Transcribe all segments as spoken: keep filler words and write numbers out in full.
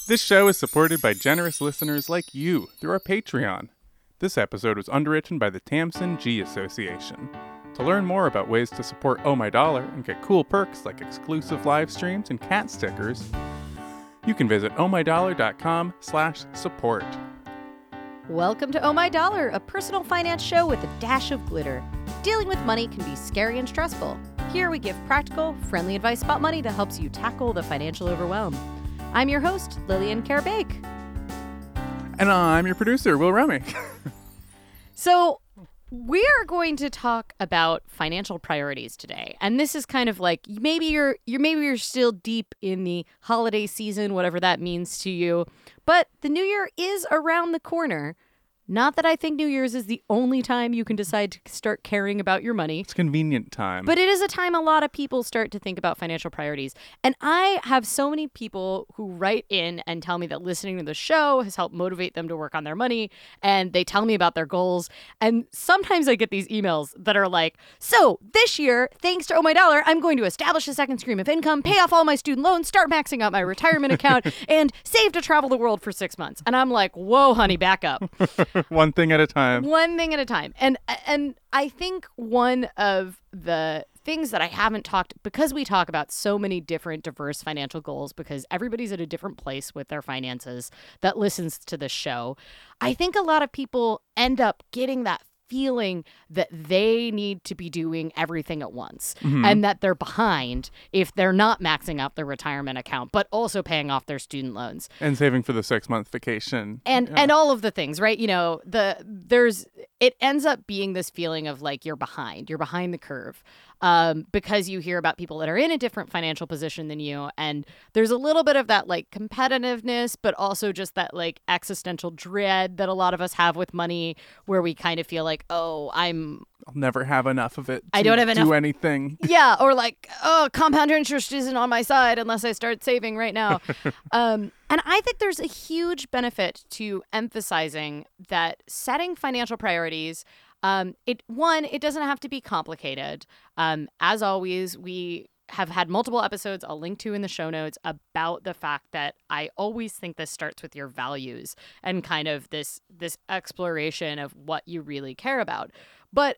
This show is supported by generous listeners like you through our Patreon. This episode was underwritten by the Tamsin G Association. To learn more about ways to support Oh My Dollar and get cool perks like exclusive live streams and cat stickers, you can visit ohmydollar.com slash support. Welcome to Oh My Dollar, a personal finance show with a dash of glitter. Dealing with money can be scary and stressful. Here we give practical, friendly advice about money that helps you tackle the financial overwhelm. I'm your host, Lillian Karabake. And I'm your producer, Will Remick. So we are going to talk about financial priorities today. And this is kind of like maybe you're you're maybe you're still deep in the holiday season, whatever that means to you. But the new year is around the corner. Not that I think New Year's is the only time you can decide to start caring about your money. It's convenient time. But it is a time a lot of people start to think about financial priorities. And I have so many people who write in and tell me that listening to the show has helped motivate them to work on their money. And they tell me about their goals. And sometimes I get these emails that are like, so this year, thanks to Oh My Dollar, I'm going to establish a second stream of income, pay off all my student loans, start maxing out my retirement account, and save to travel the world for six months. And I'm like, whoa, honey, back up. One thing at a time. One thing at a time. And and I think one of the things that I haven't talked, because we talk about so many different diverse financial goals, because everybody's at a different place with their finances that listens to this show, I think a lot of people end up getting that feeling that they need to be doing everything at once, mm-hmm. and that they're behind if they're not maxing out their retirement account, but also paying off their student loans and saving for the six month vacation and yeah. and all of the things, right? You know, the there's it ends up being this feeling of like you're behind, you're behind the curve. Um, because you hear about people that are in a different financial position than you. And there's a little bit of that like competitiveness, but also just that like existential dread that a lot of us have with money, where we kind of feel like, oh, I'm... I'll never have enough of it to I don't have enough. do anything. Yeah, or like, oh, compound interest isn't on my side unless I start saving right now. um, and I think there's a huge benefit to emphasizing that setting financial priorities, Um, it one, it doesn't have to be complicated. Um, as always, we have had multiple episodes I'll link to in the show notes about the fact that I always think this starts with your values and kind of this this exploration of what you really care about. But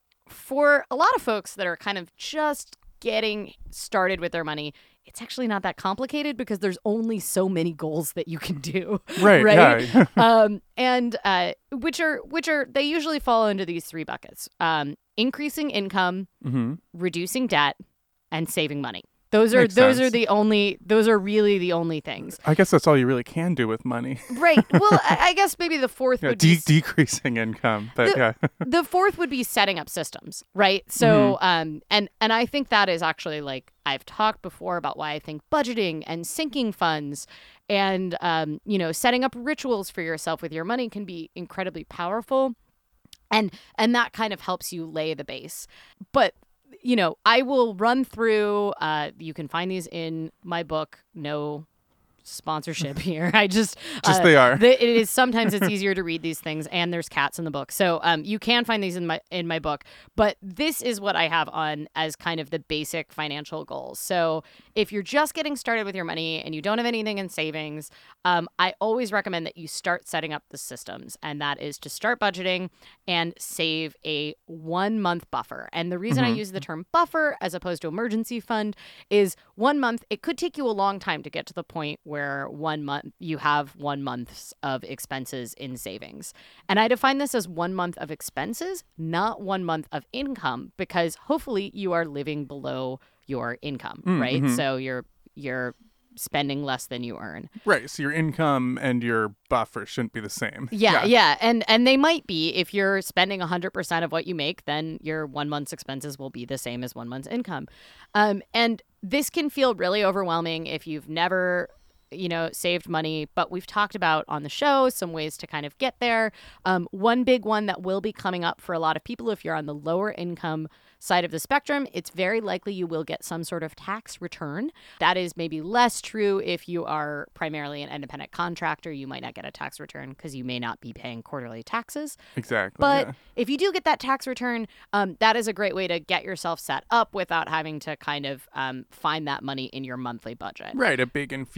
for a lot of folks that are kind of just getting started with their money, it's actually not that complicated because there's only so many goals that you can do. Right. Right. Yeah. um, and uh, which are which are they usually fall into these three buckets: um, increasing income, mm-hmm. reducing debt, and saving money. Those are Makes those sense. are the only those are really the only things. I guess that's all you really can do with money. Right. Well, I, I guess maybe the fourth yeah, would de- be decreasing income, but the, yeah. the fourth would be setting up systems, right? So, mm-hmm. um, and and I think that is actually like I've talked before about why I think budgeting and sinking funds and um, you know, setting up rituals for yourself with your money can be incredibly powerful, and and that kind of helps you lay the base. But you know, I will run through. Uh, you can find these in my book. No sponsorship here. I just just uh, they are. the, it is sometimes it's easier to read these things, and there's cats in the book, so um, you can find these in my in my book. But this is what I have on as kind of the basic financial goals. So if you're just getting started with your money and you don't have anything in savings, um, I always recommend that you start setting up the systems, and that is to start budgeting and save a one month buffer. And the reason mm-hmm. I use the term buffer as opposed to emergency fund is one month. It could take you a long time to get to the point where where one month you have one month of expenses in savings. And I define this as one month of expenses, not one month of income, because hopefully you are living below your income, mm, right? Mm-hmm. So you're you're spending less than you earn. Right. So your income and your buffer shouldn't be the same. Yeah, yeah. yeah. And and they might be. If you're spending one hundred percent of what you make, then your one month's expenses will be the same as one month's income. Um, and this can feel really overwhelming if you've never you know, saved money, but we've talked about on the show some ways to kind of get there. Um, one big one that will be coming up for a lot of people, if you're on the lower income side of the spectrum, it's very likely you will get some sort of tax return. That is maybe less true if you are primarily an independent contractor. You might not get a tax return because you may not be paying quarterly taxes. Exactly. But yeah. if you do get that tax return, um, that is a great way to get yourself set up without having to kind of um, find that money in your monthly budget. Right. A big infusion you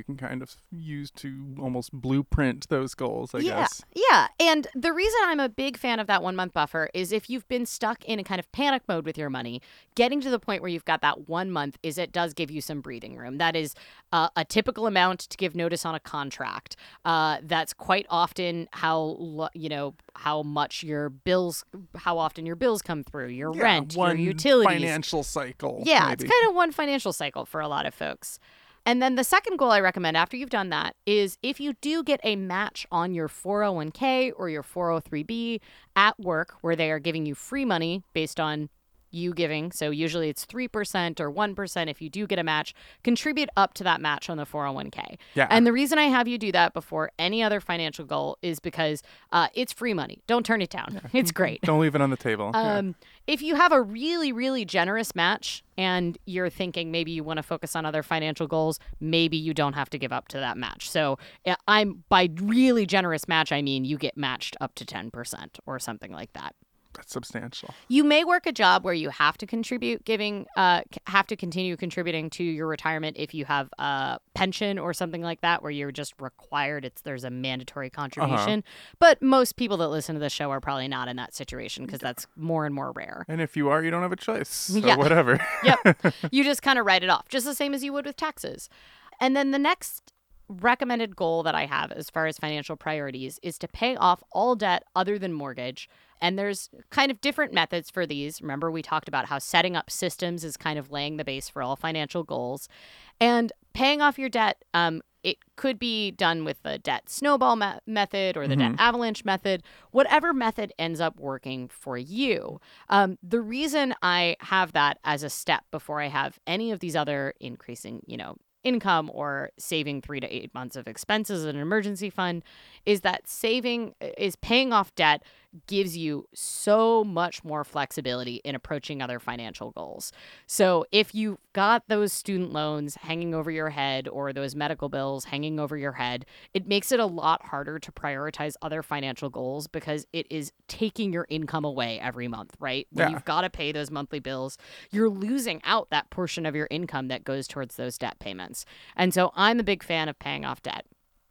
can kind of use to almost blueprint those goals, I yeah, guess. Yeah. And the reason I'm a big fan of that one month buffer is if you've been stuck in a kind of panic mode with your money, getting to the point where you've got that one month is it does give you some breathing room. That is uh, a typical amount to give notice on a contract. Uh, that's quite often how, lo- you know, how much your bills, how often your bills come through, your Yeah, rent, one your utilities. financial cycle. Yeah, maybe. it's kind of one financial cycle for a lot of folks. And then the second goal I recommend after you've done that is if you do get a match on your four oh one k or your four oh three b at work where they are giving you free money based on you giving, so usually it's three percent or one percent if you do get a match, contribute up to that match on the four oh one k. Yeah. And the reason I have you do that before any other financial goal is because uh, it's free money. Don't turn it down. Yeah. It's great. Don't leave it on the table. Um, yeah. If you have a really, really generous match and you're thinking maybe you want to focus on other financial goals, maybe you don't have to give up to that match. So I'm by really generous match, I mean you get matched up to ten percent or something like that. That's substantial. You may work a job where you have to contribute, giving, uh, have to continue contributing to your retirement if you have a pension or something like that, where you're just required. It's there's a mandatory contribution. Uh-huh. But most people that listen to the show are probably not in that situation because that's more and more rare. And if you are, you don't have a choice. So yeah. whatever. Yep. You just kind of write it off, just the same as you would with taxes. And then the next recommended goal that I have as far as financial priorities is to pay off all debt other than mortgage. And there's kind of different methods for these. Remember, we talked about how setting up systems is kind of laying the base for all financial goals. And paying off your debt, um, it could be done with the debt snowball me- method or the mm-hmm. debt avalanche method, whatever method ends up working for you. Um, the reason I have that as a step before I have any of these other increasing, you know, income or saving three to eight months of expenses in an emergency fund is that saving is paying off debt gives you so much more flexibility in approaching other financial goals. So if you've got those student loans hanging over your head or those medical bills hanging over your head, it makes it a lot harder to prioritize other financial goals because it is taking your income away every month, right? When yeah. you've got to pay those monthly bills, you're losing out that portion of your income that goes towards those debt payments. And so I'm a big fan of paying off debt.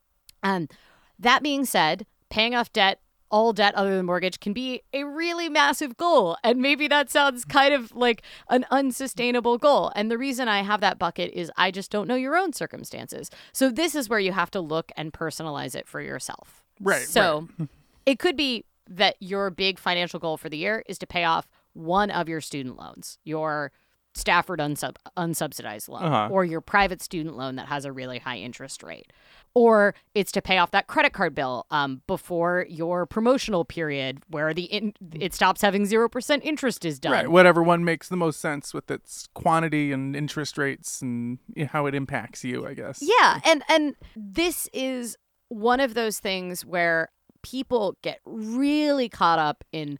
And that being said, paying off debt, all debt other than mortgage, can be a really massive goal. And maybe that sounds kind of like an unsustainable goal. And the reason I have that bucket is I just don't know your own circumstances. So this is where you have to look and personalize it for yourself. Right. So right. It could be that your big financial goal for the year is to pay off one of your student loans, your Stafford unsub- unsubsidized loan, uh-huh. or your private student loan that has a really high interest rate. Or it's to pay off that credit card bill um, before your promotional period where the in- it stops having zero percent interest is done. Right, whatever one makes the most sense with its quantity and interest rates and how it impacts you, I guess. Yeah, and, and this is one of those things where people get really caught up in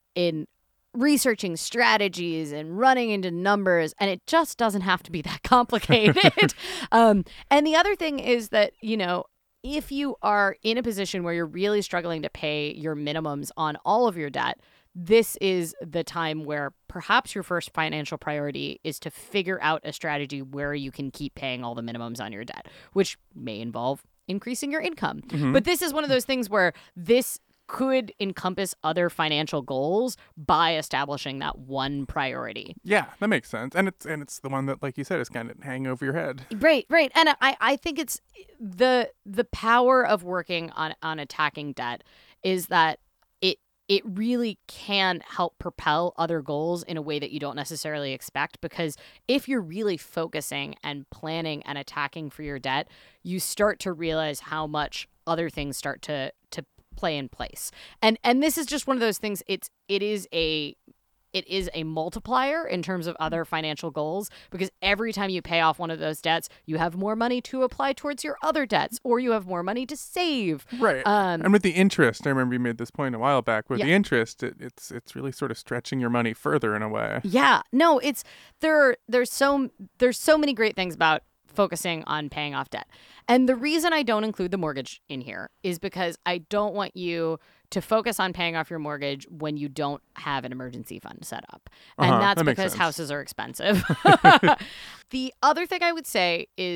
in researching strategies and running into numbers, and it just doesn't have to be that complicated. um, and the other thing is that, you know, if you are in a position where you're really struggling to pay your minimums on all of your debt, this is the time where perhaps your first financial priority is to figure out a strategy where you can keep paying all the minimums on your debt, which may involve increasing your income. Mm-hmm. But this is one of those things where this could encompass other financial goals by establishing that one priority. Yeah, that makes sense. And it's and it's the one that, like you said, is kind of hanging over your head. Right, right. And I, I think it's the the power of working on, on attacking debt is that it it really can help propel other goals in a way that you don't necessarily expect, because if you're really focusing and planning and attacking for your debt, you start to realize how much other things start to to play in place. And and this is just one of those things. It's it is a it is a multiplier in terms of other financial goals, because every time you pay off one of those debts, you have more money to apply towards your other debts, or you have more money to save. Right. Um, and with the interest, I remember you made this point a while back, with yeah. the interest, it, it's it's really sort of stretching your money further in a way. Yeah. No, it's there there's so there's so many great things about focusing on paying off debt. And the reason I don't include the mortgage in here is because I don't want you to focus on paying off your mortgage when you don't have an emergency fund set up. And uh-huh, that's that because sense. houses are expensive. The other thing I would say is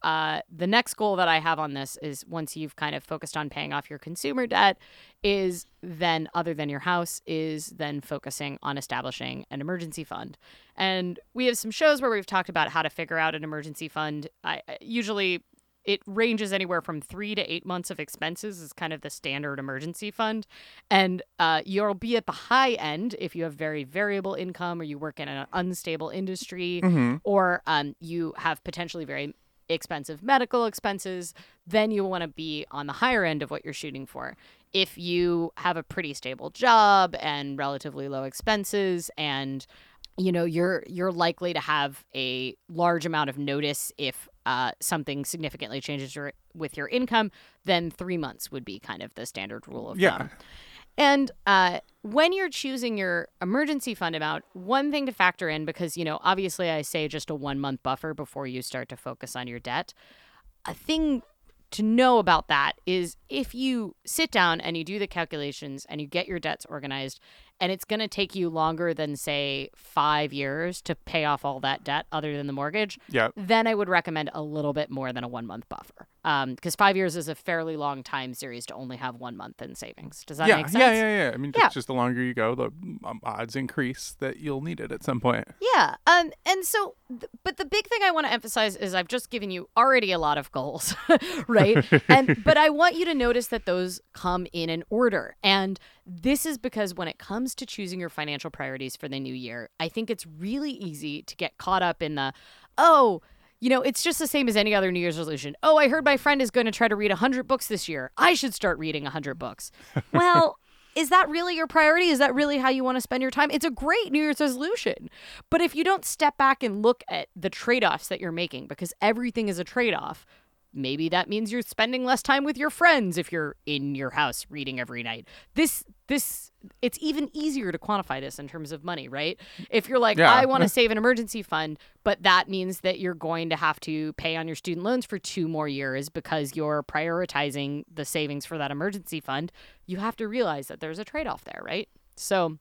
uh, the next goal that I have on this is once you've kind of focused on paying off your consumer debt is then, other than your house, is then focusing on establishing an emergency fund. And we have some shows where we've talked about how to figure out an emergency fund. I usually it ranges anywhere from three to eight months of expenses is kind of the standard emergency fund. And uh, you'll be at the high end if you have very variable income or you work in an unstable industry Mm-hmm. or um, you have potentially very expensive medical expenses, then you want to be on the higher end of what you're shooting for. If you have a pretty stable job and relatively low expenses and you know you're you're likely to have a large amount of notice if uh, something significantly changes your, with your income, then three months would be kind of the standard rule of Yeah. thumb. And uh, when you're choosing your emergency fund amount, one thing to factor in, because, you know, obviously I say just a one month buffer before you start to focus on your debt. A thing to know about that is if you sit down and you do the calculations and you get your debts organized, and it's going to take you longer than, say, five years to pay off all that debt other than the mortgage, Yeah. then I would recommend a little bit more than a one-month buffer. Um, because five years is a fairly long time series to only have one month in savings. Does that yeah, make sense? yeah, yeah, yeah. I mean, just, Yeah. just the longer you go, the um, odds increase that you'll need it at some point. Yeah. Um. And so, th- but the big thing I want to emphasize is I've just given you already a lot of goals, right? and but I want you to notice that those come in an order. And this is because when it comes to choosing your financial priorities for the new year, I think it's really easy to get caught up in the, oh, you know, it's just the same as any other New Year's resolution. Oh, I heard my friend is going to try to read one hundred books this year. I should start reading one hundred books. Well, is that really your priority? Is that really how you want to spend your time? It's a great New Year's resolution. But if you don't step back and look at the trade-offs that you're making, because everything is a trade-off, maybe that means you're spending less time with your friends if you're in your house reading every night. This, this, it's even easier to quantify this in terms of money, right? If you're like, Yeah. I want to save an emergency fund, but that means that you're going to have to pay on your student loans for two more years because you're prioritizing the savings for that emergency fund, you have to realize that there's a trade-off there, right? So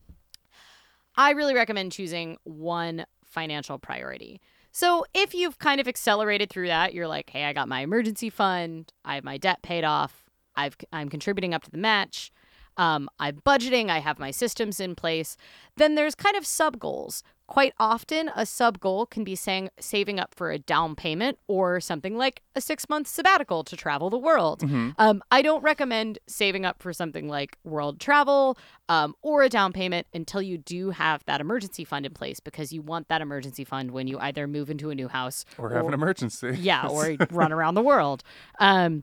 I really recommend choosing one financial priority. So if you've kind of accelerated through that, you're like, hey, I got my emergency fund, I have my debt paid off, I've, I'm contributing up to the match, um, I'm budgeting, I have my systems in place, then there's kind of sub-goals. Quite often, a sub-goal can be saying, saving up for a down payment or something like a six-month sabbatical to travel the world. Mm-hmm. Um, I don't recommend saving up for something like world travel um, or a down payment until you do have that emergency fund in place, because you want that emergency fund when you either move into a new house Or have an emergency. yeah, or run around the world. Um,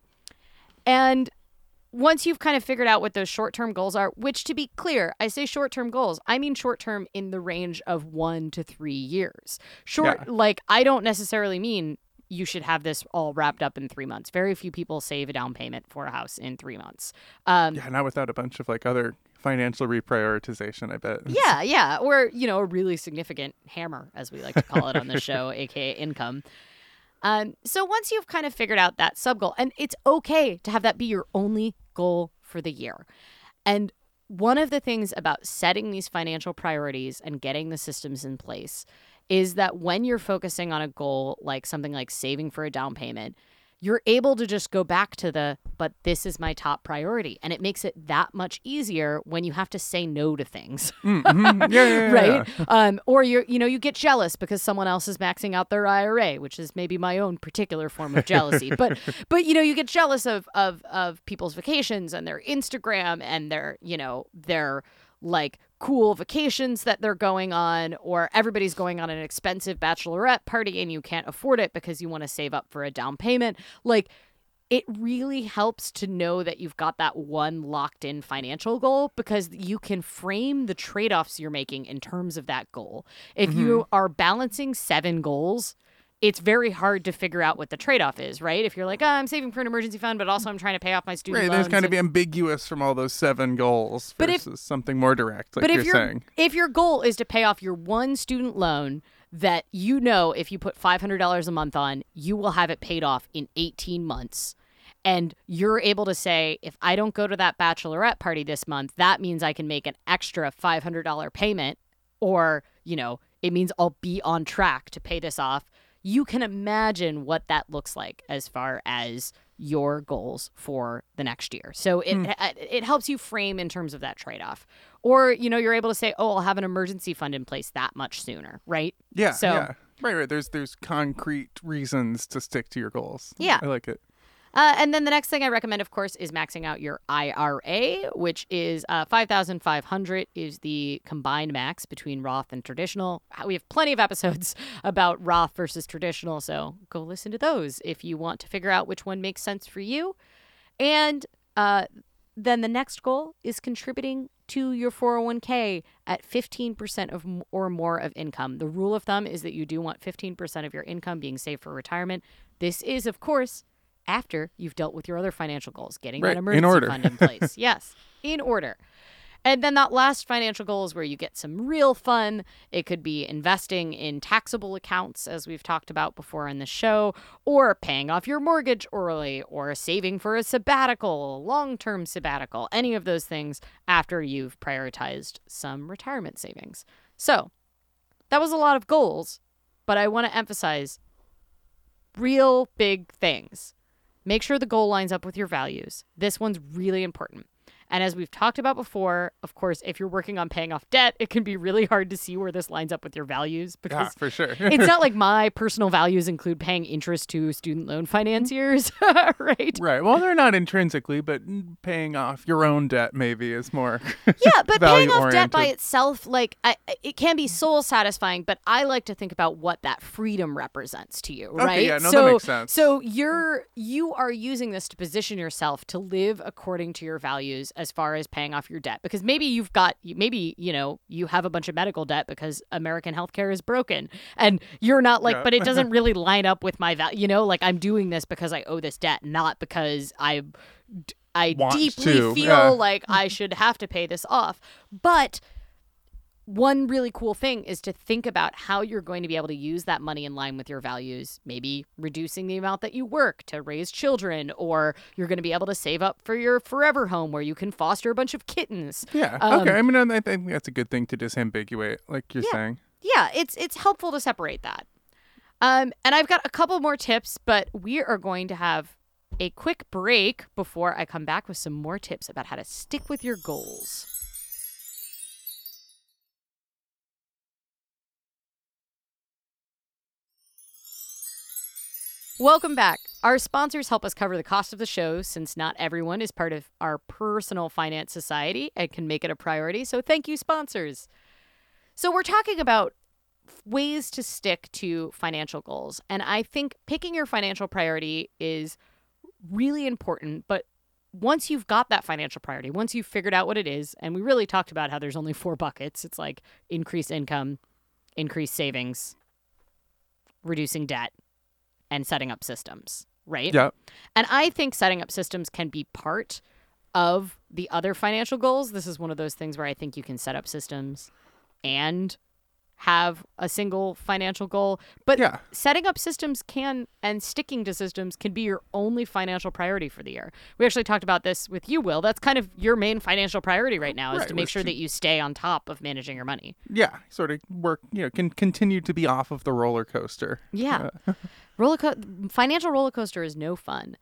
and once you've kind of figured out what those short-term goals are, which, to be clear, I say short-term goals, I mean short-term in the range of one to three years. Short, Yeah. like, I don't necessarily mean you should have this all wrapped up in three months. Very few people save a down payment for a house in three months. Um, Yeah, not without a bunch of like other financial reprioritization, I bet. Yeah, yeah. Or, you know, a really significant hammer, as we like to call it on the show, aka income. Um, so once you've kind of figured out that sub goal, and it's okay to have that be your only goal for the year. And one of the things about setting these financial priorities and getting the systems in place is that when you're focusing on a goal like something like saving for a down payment, you're able to just go back to the, but this is my top priority. And it makes it that much easier when you have to say no to things. Mm-hmm. Yeah, yeah, yeah, right? yeah. Um, or you're, you know, you get jealous because someone else is maxing out their I R A, which is maybe my own particular form of jealousy. but, but you know, you get jealous of of of people's vacations and their Instagram and their, you know, their like cool vacations that they're going on, or everybody's going on an expensive bachelorette party and you can't afford it because you want to save up for a down payment. Like, it really helps to know that you've got that one locked in financial goal, because you can frame the trade-offs you're making in terms of that goal. If Mm-hmm. you are balancing seven goals, it's very hard to figure out what the trade-off is, right? If you're like, oh, I'm saving for an emergency fund, but also I'm trying to pay off my student Right, loans. there's kind of and- ambiguous from all those seven goals But if- versus something more direct, like but you're if your saying. if your goal is to pay off your one student loan that you know if you put five hundred dollars a month on, you will have it paid off in eighteen months. And you're able to say, if I don't go to that bachelorette party this month, that means I can make an extra five hundred dollars payment, or, you know, it means I'll be on track to pay this off. you can imagine what that looks like as far as your goals for the next year. So it Mm. it, it helps you frame in terms of that trade-off. Or, you know, you're able to say, oh, I'll have an emergency fund in place that much sooner, right? Yeah, So, yeah. Right, right. There's there's concrete reasons to stick to your goals. Yeah. I like it. Uh, and then the next thing I recommend, of course, is maxing out your I R A, which is uh, five thousand five hundred dollars is the combined max between Roth and traditional. We have plenty of episodes about Roth versus traditional, so go listen to those if you want to figure out which one makes sense for you. And uh, then the next goal is contributing to your four oh one k at fifteen percent of or more of income. The rule of thumb is that you do want fifteen percent of your income being saved for retirement. This is, of course, after you've dealt with your other financial goals, getting Right, that in emergency order. fund in place. Yes, in order. And then that last financial goal is where you get some real fun. It could be investing in taxable accounts, as we've talked about before in the show, or paying off your mortgage early, or saving for a sabbatical, long-term sabbatical, any of those things after you've prioritized some retirement savings. So that was a lot of goals, but I want to emphasize real big things. Make sure the goal lines up with your values. This one's really important. And as we've talked about before, of course, if you're working on paying off debt, it can be really hard to see where this lines up with your values Yeah, because for sure. it's not like my personal values include paying interest to student loan financiers, right? Right. Well, they're not intrinsically, but paying off your own debt maybe is more. Yeah, but paying off debt by value-oriented. itself, like, I, it can be soul satisfying, but I like to think about what that freedom represents to you, right? yeah, no, that so, makes sense. So you're you are using this to position yourself to live according to your values as far as paying off your debt, because maybe you've got maybe you know you have a bunch of medical debt because American healthcare is broken, and you're not like, Yeah. but it doesn't really line up with my value. You know, like I'm doing this because I owe this debt, not because I. I Want deeply to, feel yeah. like I should have to pay this off. But one really cool thing is to think about how you're going to be able to use that money in line with your values, maybe reducing the amount that you work to raise children, or you're going to be able to save up for your forever home where you can foster a bunch of kittens. Yeah. Um, okay. I mean, I think that's a good thing to disambiguate, like you're Yeah. saying. Yeah, it's it's helpful to separate that. Um, and I've got a couple more tips, but we are going to have a quick break before I come back with some more tips about how to stick with your goals. Welcome back. Our sponsors help us cover the cost of the show since not everyone is part of our personal finance society and can make it a priority. So thank you, sponsors. So we're talking about ways to stick to financial goals. And I think picking your financial priority is really important. But once you've got that financial priority, once you've figured out what it is, and we really talked about how there's only four buckets. It's like increased income, increased savings, reducing debt, and setting up systems, right? Yeah. And I think setting up systems can be part of the other financial goals. This is one of those things where I think you can set up systems and have a single financial goal. But Yeah. setting up systems can, and sticking to systems can be your only financial priority for the year. We actually talked about this with you, Will. That's kind of your main financial priority right now is Right, to make was sure to- that you stay on top of managing your money. Yeah. Sort of work, you know, can continue to be off of the roller coaster. Yeah. roller co- financial roller coaster is no fun.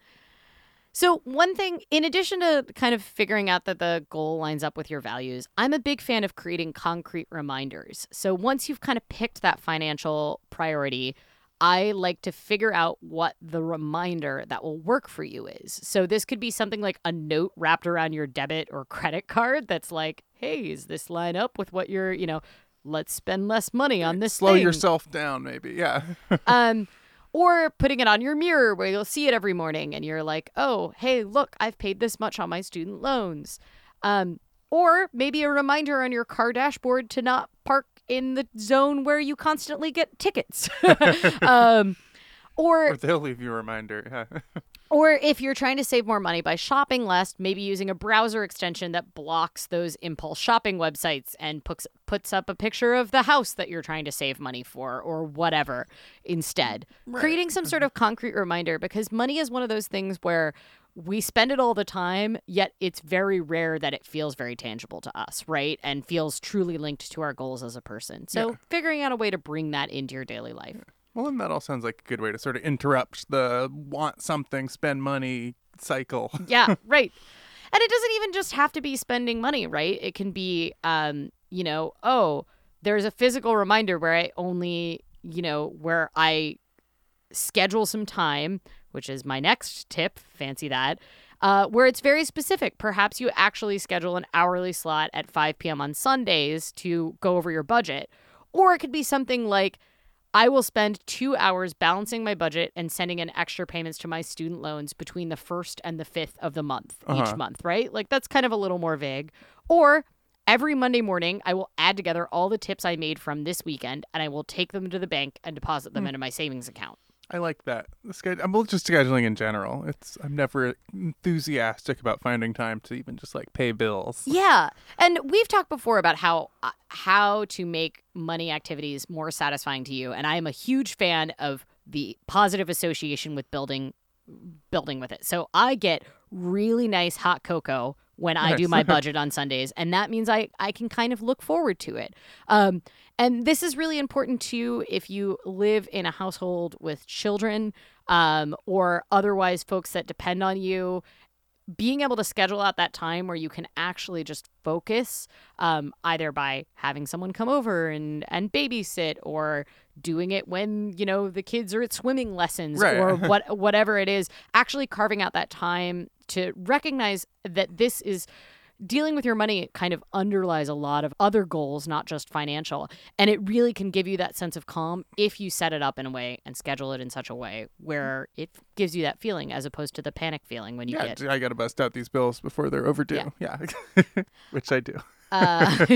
So one thing, in addition to kind of figuring out that the goal lines up with your values, I'm a big fan of creating concrete reminders. So once you've kind of picked that financial priority, I like to figure out what the reminder that will work for you is. So this could be something like a note wrapped around your debit or credit card that's like, hey, is this line up with what you're, you know, let's spend less money on this Slow thing. yourself down, maybe. Yeah. um, or putting it on your mirror where you'll see it every morning and you're like, oh, hey, look, I've paid this much on my student loans. Um, or maybe a reminder on your car dashboard to not park in the zone where you constantly get tickets. um, or Or they'll leave you a reminder. Yeah. or if you're trying to save more money by shopping less, maybe using a browser extension that blocks those impulse shopping websites and puts puts up a picture of the house that you're trying to save money for or whatever instead. Right. Creating some sort of concrete reminder, because money is one of those things where we spend it all the time, yet it's very rare that it feels very tangible to us, right? And feels truly linked to our goals as a person. So Yeah. figuring out a way to bring that into your daily life. Well, and that all sounds like a good way to sort of interrupt the want something, spend money cycle. Yeah, right. And it doesn't even just have to be spending money, right? It can be, um, you know, oh, there's a physical reminder where I only, you know, where I schedule some time, which is my next tip, fancy that, uh, where it's very specific. Perhaps you actually schedule an hourly slot at five p.m. on Sundays to go over your budget. Or it could be something like, I will spend two hours balancing my budget and sending in extra payments to my student loans between the first and the fifth of the month, uh-huh. each month, right? Like, that's kind of a little more vague. Or every Monday morning, I will add together all the tips I made from this weekend, and I will take them to the bank and deposit them mm. into my savings account. I like that. The schedule, I'm just scheduling in general. It's I'm never enthusiastic about finding time to even just like pay bills. Yeah, and we've talked before about how uh, how to make money activities more satisfying to you, and I am a huge fan of the positive association with building building with it. So I get really nice hot cocoa when I nice. do my budget on Sundays, and that means I I can kind of look forward to it. Um, And this is really important, too, if you live in a household with children um, or otherwise folks that depend on you. Being able to schedule out that time where you can actually just focus, um, either by having someone come over and, and babysit or doing it when, you know, the kids are at swimming lessons right. or what whatever it is, actually carving out that time to recognize that this is dealing with your money kind of underlies a lot of other goals, not just financial. And it really can give you that sense of calm if you set it up in a way and schedule it in such a way where it gives you that feeling as opposed to the panic feeling when you yeah, get... I got to bust out these bills before they're overdue. Yeah. yeah. Which I do. Uh,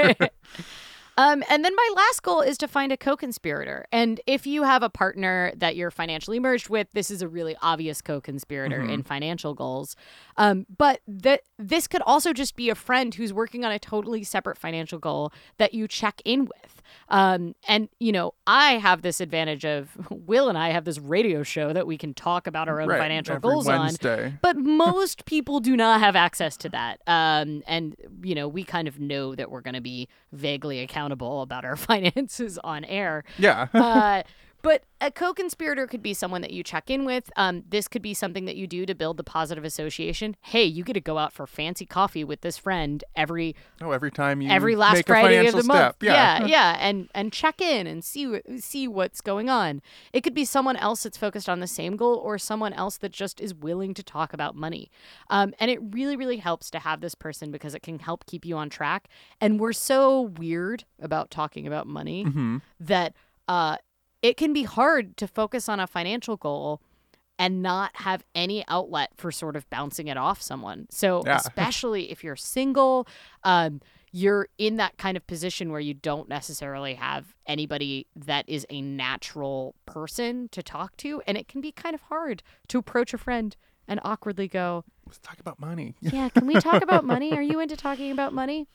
Um, and then my last goal is to find a co-conspirator. And if you have a partner that you're financially merged with, this is a really obvious co-conspirator mm-hmm. in financial goals. Um, but th- this could also just be a friend who's working on a totally separate financial goal that you check in with. Um, and, you know, I have this advantage of Will and I have this radio show that we can talk about our own right, financial every goals Wednesday. on. But most people do not have access to that. Um, and, you know, we kind of know that we're going to be vaguely accountable about our finances on air. Yeah. uh, but a co-conspirator could be someone that you check in with. Um, this could be something that you do to build the positive association. Hey, you get to go out for fancy coffee with this friend every oh every time you every last make Friday a financial of the step. month. Yeah, yeah, yeah, and and check in and see see what's going on. It could be someone else that's focused on the same goal, or someone else that just is willing to talk about money. Um, and it really, really helps to have this person because it can help keep you on track. And we're so weird about talking about money mm-hmm. that uh. It can be hard to focus on a financial goal and not have any outlet for sort of bouncing it off someone. So yeah. especially if you're single, um, you're in that kind of position where you don't necessarily have anybody that is a natural person to talk to. And it can be kind of hard to approach a friend and awkwardly go, let's talk about money. Yeah, can we talk about money? Are you into talking about money?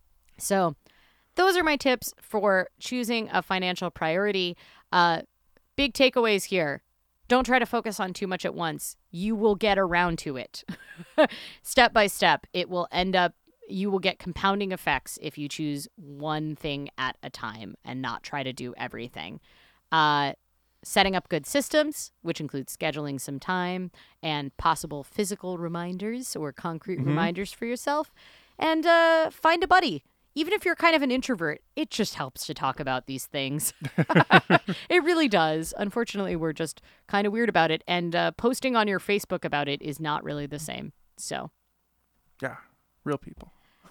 So those are my tips for choosing a financial priority. Uh, big takeaways here. Don't try to focus on too much at once. You will get around to it. Step by step, it will end up, you will get compounding effects if you choose one thing at a time and not try to do everything. Uh, setting up good systems, which includes scheduling some time and possible physical reminders or concrete mm-hmm. reminders for yourself. And uh, find a buddy. Even if you're kind of an introvert, it just helps to talk about these things. It really does. Unfortunately, we're just kind of weird about it. And uh, posting on your Facebook about it is not really the same. So, yeah, real people.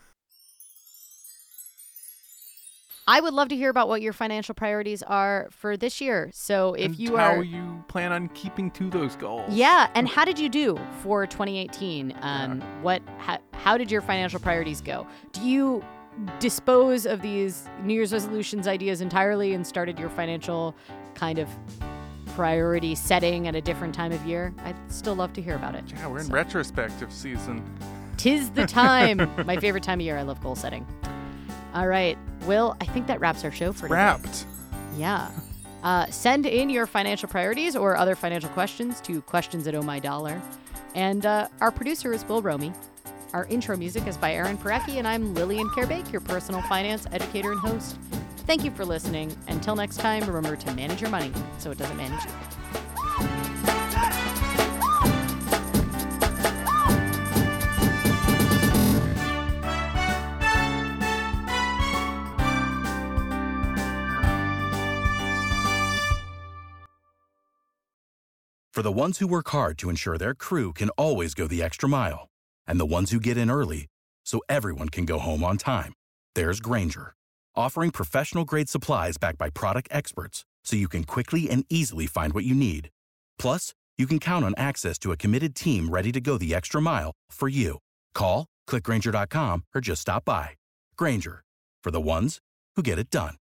I would love to hear about what your financial priorities are for this year. So if and you how are... you plan on keeping to those goals. Yeah. And how did you do for twenty eighteen? Um, yeah. What? How, how did your financial priorities go? Do you dispose of these New Year's resolutions ideas entirely and started your financial kind of priority setting at a different time of year? I'd still love to hear about it. Yeah, we're in so. retrospective season. Tis the time. My favorite time of year. I love goal setting. All right. Will, I think that wraps our show for today. Wrapped. Yeah. Uh, send in your financial priorities or other financial questions to questions at Oh My Dollar. And uh, our producer is Will Romy. Our intro music is by Aaron Parecki, and I'm Lillian Kerbake, your personal finance educator and host. Thank you for listening. Until next time, remember to manage your money so it doesn't manage you. For the ones who work hard to ensure their crew can always go the extra mile, and the ones who get in early so everyone can go home on time, there's Grainger, offering professional-grade supplies backed by product experts so you can quickly and easily find what you need. Plus, you can count on access to a committed team ready to go the extra mile for you. Call, click Grainger dot com, or just stop by. Grainger, for the ones who get it done.